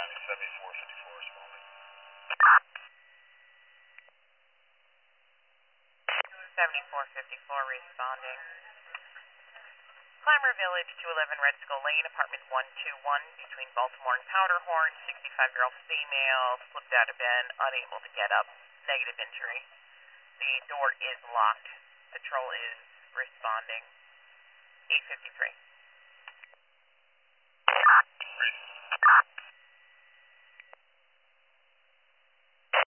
7454 responding. 7454 responding. Clymer Village, 211 Red Skull Lane, apartment 121, between Baltimore and Powderhorn, 65-year-old female, slipped out of bed, unable to get up, negative injury. The door is locked. Patrol is responding. 853.